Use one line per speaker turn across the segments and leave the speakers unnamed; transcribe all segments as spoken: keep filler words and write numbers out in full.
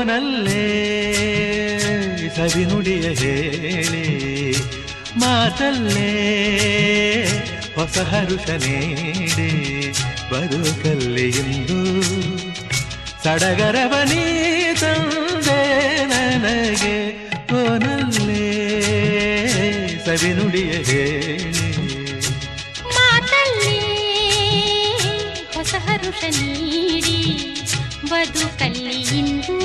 ಓನಲ್ಲೇ ಸವಿನುಡಿಯ ಹೇಳಿ ಮಾತಲ್ಲೇ ಹೊಸ ಹರುಷ ನೀಡಿ ಬದುಕಲ್ಲಿ ಇಂದು ಸಡಗರವನಿ ತಂದೆ ನನಗೆ ಓನಲ್ಲೇ ಸವಿನುಡಿಯ ಹೇಳಿ
ಮಾತಲ್ಲೇ ಹೊಸ ಹರುಷ ನೀಡಿ ಬದುಕಲ್ಲಿ ಇಂದು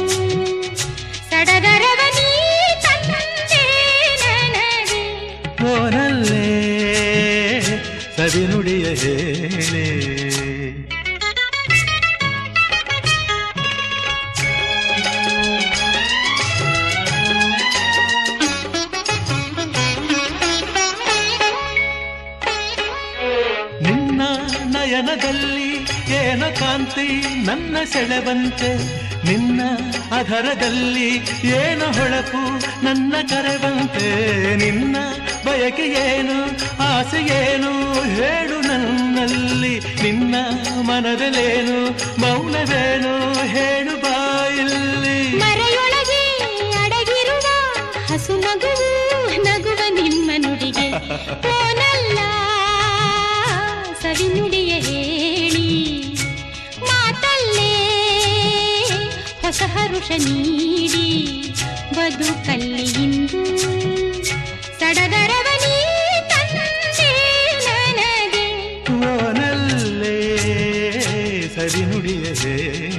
ಸಡಗರವನಿ ತಂದೆ ನನಗೆ
ಓನಲ್ಲೇ ಸವಿನುಡಿಯ ಹೇಳಿ ನಿನ್ನ ನಯನದಲ್ಲಿ ಏನ ಕಾಂತಿ ನನ್ನ ಸೆಳೆವಂತೆ ನಿನ್ನ ಅಧರದಲ್ಲಿ ಏನ ಹೊಳಪು ನನ್ನ ಕರೆವಂತೆ ನಿನ್ನ ಬಯಕೆ ಏನು ಆಸೆ ಏನು ಹೇಳು ನನ್ನಲ್ಲಿ ನಿನ್ನ ಮನದಲ್ಲೇನು ಮೌನವೇನು ಹೇಳು ಬಾಯಲ್ಲಿ
ಮರೆಯೊಳಗೆ ಅಡಗಿರುವ ಹಸು ನಗುವು ನಗುವ ನಿಮ್ಮ ನುಡಿಗೆ ಓನಲ್ಲ ಸವಿನುಡಿಯ ಹೇಳಿ ಮಾತಲ್ಲೇ ಹೊಸ ಹರುಷ ನೀಡಿ ಬದುಕಲ್ಲಿ ಇಂದು ಸಡಗರವನಿ ತಂದೆ ನನಗೆ
ಓನಲ್ಲೇ ಸವಿನುಡಿಯ ಹೇಳಿ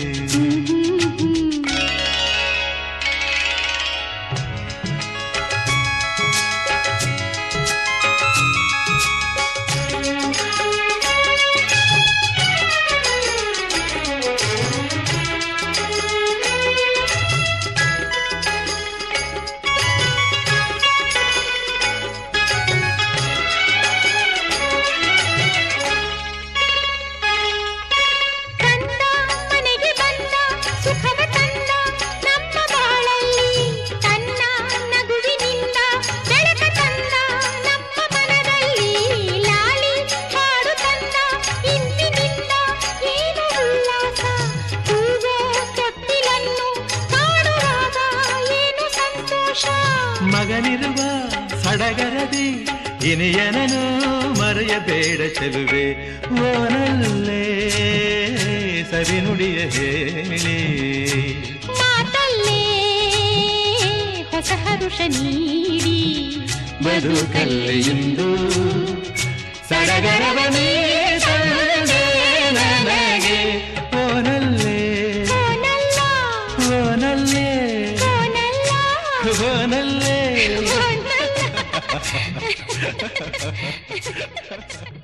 ಮಗನಿರುವ ಸಡಗರದಿ ಇನಿಯನನು ಮರೆಯಬೇಡ ಚೆಲುವೆ ಓನಲ್ಲೇ ಸವಿನುಡಿಯ ಹೇಳಿ
ಮಾತಲ್ಲೇ ಹೊಸ ಹರುಷ ನೀಡಿ
ಬದುಕಲ್ಲಿ ಇಂದು ಸಡಗರವನೇ ತಂದೆ ನನಗೆ ಓನಲ್ಲೇ ಓನಲ್ಲೇ ಓನಲ್ಲೇ